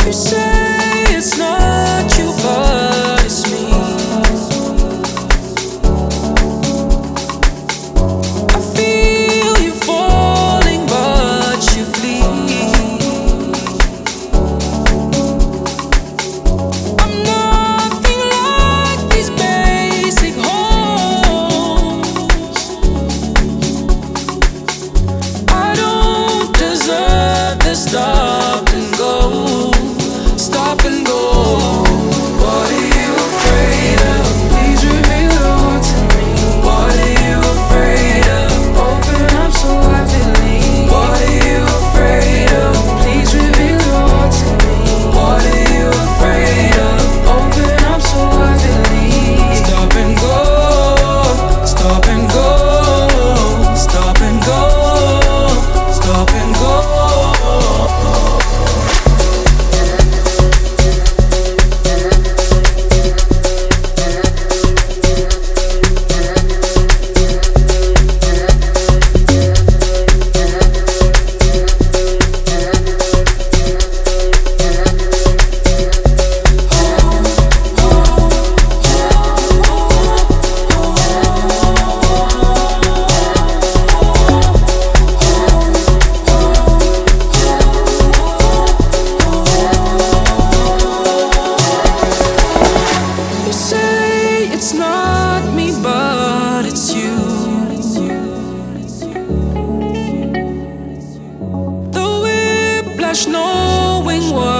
You say it's not you, but it's me. I feel you falling, but you flee. I'm nothing like these basic holes. I don't deserve this stop and go, stop and go. What are you afraid of? Please reveal all to me. What are you afraid of? Open up so I believe. What are you afraid of? Please reveal all to me. What are you afraid of? Open up so I believe. Stop and go, stop and go, stop and go, stop and go. You say it's not me, but it's you. The whiplash, knowing what